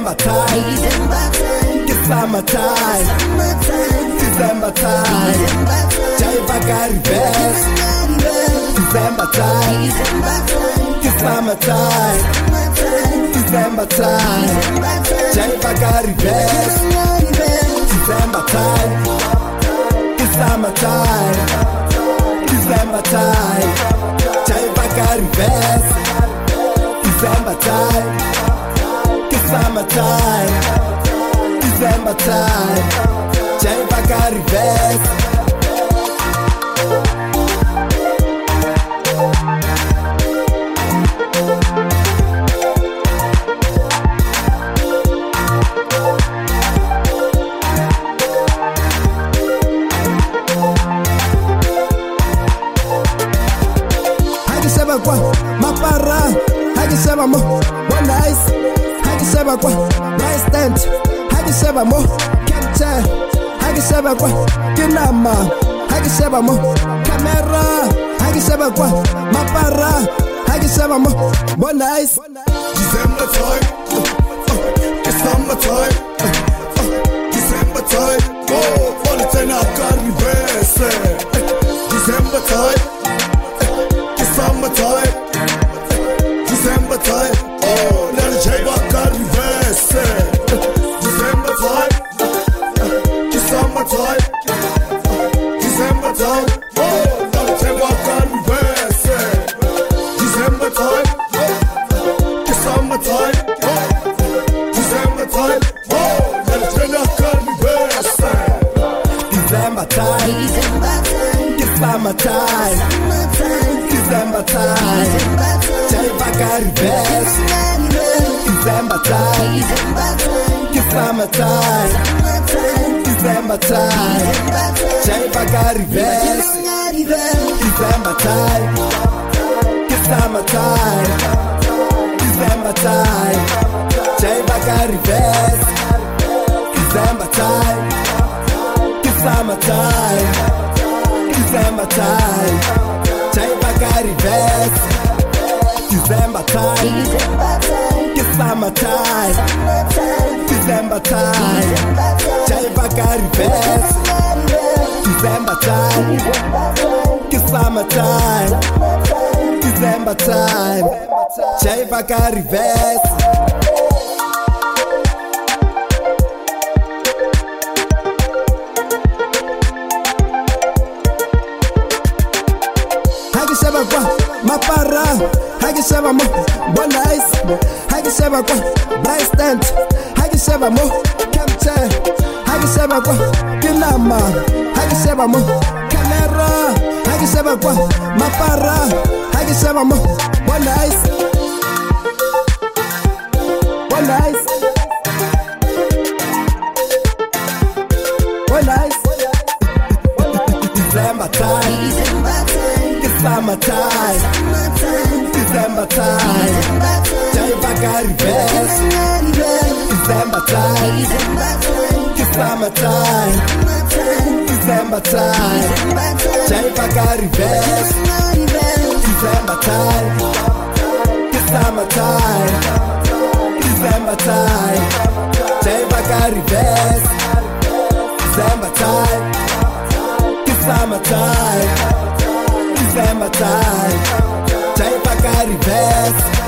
December time, it's summertime, December time, Jaiva Gary Best, December time, it's summertime, December time, Jaiva Gary Best, December time, it's summertime, December time, Jaiva Gary Best, December time, it's summertime, December time, Jaiva Gary Best. Hagisema kwa mapara, hagisema mo one nice, hagisema kwa rice tent, hagisema mo kemche, hagisema kwa kinama, hagisema mo kamera, hagisema kwa mapara, hagisema mo one nice. December time, it's summer time, December time, oh, Valentine Gary Best. December time, it's summer time, December time, oh, Jaiva Gary Best. December time, it's summer time, December time, oh, Jaiva Gary Best. December time, it's summer time, December time, oh, Jaiva Gary Best. December time, it's summertime, December time, Jaiva Gary Best, December time, it's summertime, December time, Jaiva Gary Best, December time, it's summertime, December time, Jaiva Gary Best, December time, it's summertime, December time, Jaiva Gary Best, December time, it's summertime, December time, Jaiva Gary Best, December time, it's summertime, December time, Jaiva Gary Best. Hagisema kwa mapara, hagisema mo one nice, hagisema kwa rice tent, hagisema mo kemche, hagisema kwa kinama, hagisema mo kamera, hagisema kwa mapara, hagisema mo one nice, one nice, one nice. December time, it's summertime, December time, Jaiva Gary Best, December time, it's summertime, December time, Jaiva Gary Best, December time, it's summertime, December time, Jaiva Gary Best, December time, it's summertime, December time, Jaiva Gary Best.